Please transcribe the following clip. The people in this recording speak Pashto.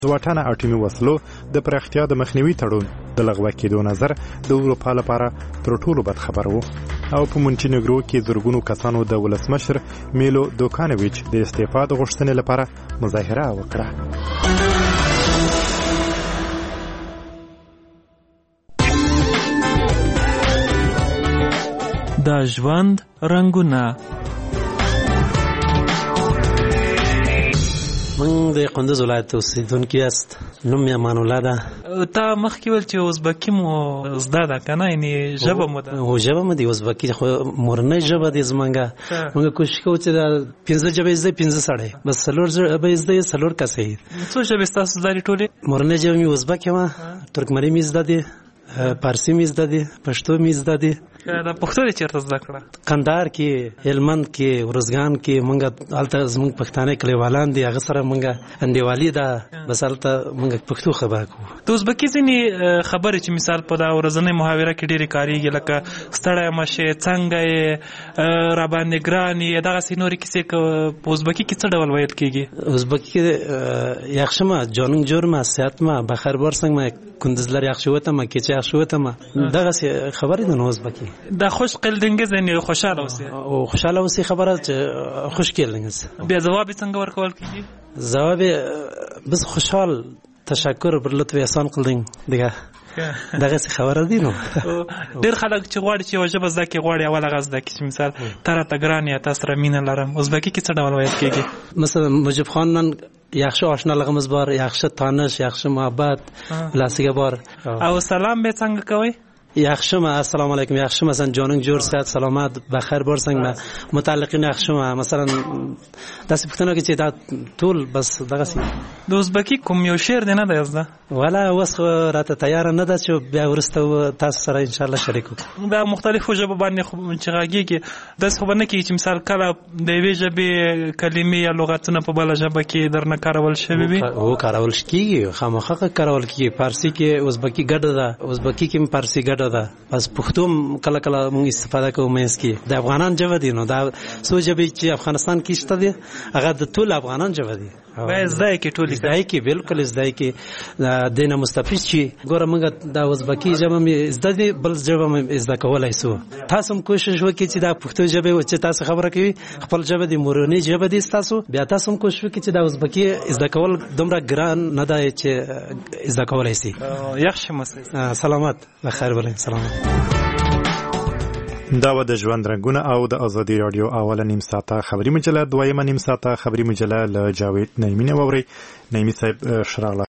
د واټانه اټومي وسلو د پراختیا د مخنیوي تړون د لغوه کېدو نظر د اروپا لپاره تر ټولو بد خبر و او په مونټینګرو کې زرګونو کسانو د ولسمشر میلو دوکانویچ د استعفا د غوښتنې لپاره مظاهره وکړه. د ژوند رنګونه. من د قندوز ولایت اوسیدونکی است. نوم یې امان الله ده. تا مخکې ویل چې ازبکي مو زده ده که نه؟ یعنې ژبه مو ده؟ هو ژبه مو د ازبکي خو مورنۍ ژبه دی زمونږه. موږ کوشش کوو چې دا 15 ژبې زده 15 سړی بس 4 ژبې زده 4 کسې. څو ژبې ستاسو زده دي ټولې؟ مورنۍ ژبه مې ازبک یم، ترکمنۍ مې زده دي، فارسی مې زده دي، پښتو مې زده دي. دا پښتو دې چېرته زده کړه؟ قندهار کې، هلمند کې، ارزګان کې. موږ هلته زموږ پښتانه کلیوالان دي، هغه سره موږ انډیوالي ده، بس هلته موږ پښتو خبره کوو. د ازبکي ځینې خبرې چې مثال په دا ورځنۍ محاوره کې ډېرې کارېږي، لکه ستړی مه شې، څنګه یې، راباندې ګران یې، دغسې نورې کیسې په ازبکي کې څه ډول ویل کېږي؟ ازبکي کې yaxshimi, joning jo'rmi, sihatmi, baxar borsangmi, kunduzlar yaxshi o'tami, kecha yaxshi o'tami, dag'asi xabar edi ozbaki. دا خوش قلدingiz یعنی خوشاله اوسئ. او خوشاله اوسئ خبره چې خوش کېلنګز. بیا جواب څنګه ورکول کیږي؟ جواب بس خوشحال، تشکر پر لطف احسان قلدنګ دیگه. دغه څه خبره دی نو. ډېر خلک چې غواړي چې یوه ژبه زده کړي غواړي اول هغه زده کړي، چې مثال تا راته ګران یې، تا سره مینه لرم. ازبکي کې څه ډول ویل کېږي؟ مثلا مجیب خانdan yaxshi oshnaligimiz bor, yaxshi tanish, yaxshi muhabbat bilasiga bor. او سلام به څنګه کوئ؟ yaxshimi, assalomu alaykum, yaxshi, masalan joning jo'r, sihat salomat, baxir bo'rsangmi, mutaalliqin yaxshimi, masalan داسې پوښتنه کوي چې دا ټول بس دغسې. د ازبکي کوم یو شعر دی نه دی زده؟ والا اوس خو راته تیاره نه ده چې بیا وروسته تاسو سره انشاءالله شریک وکړو. دا مختلفو ژبو باندې چې غږېږي، داسې خو به نه کېږي چې مثال کله د یوې ژبې کلمې یا لغتونه په بله ژبه کې درنه کارول شوي وي؟ هو کارول کېږي، خامخا کارول کېږي. فارسي کې ازبکي ګډه ده، ازبکي کې فارسي ګډه ده، بس پښتو کله کله موږ استفاده کوو. منځ کې د افغانان ژبه دي، نو دا څو ژبې چې افغانستان کې شته دي هغه د ټول افغانان ژبه دي. باید زده کې ټولې زده کې، بالکل زده کې. دینه مستفید شي. ګوره موږ د ازبکي ژبه مې زده دي، بل ژبه مې زده کولی سو. تاسو هم کوشش وکړئ چې دا پښتو ژبه چې تاسو خبره کوي خپل ژبه دي، مورنۍ ژبه دي تاسو، بیا تاسو هم کوشش وکړئ چې د ازبکي زده کول دومره ګران نه دی چې زده کولی سي. yaxshi misiz؟ سلامت، بخیر بولئ. سلامت. دا و د ژوند رنګونه او د ازادي رادیو اوله نیم ساعته خبري مجله، دویمه نیم ساعته خبري مجله له جاوید نعیمي نه واورئ. نعیمي صاحب شراغله.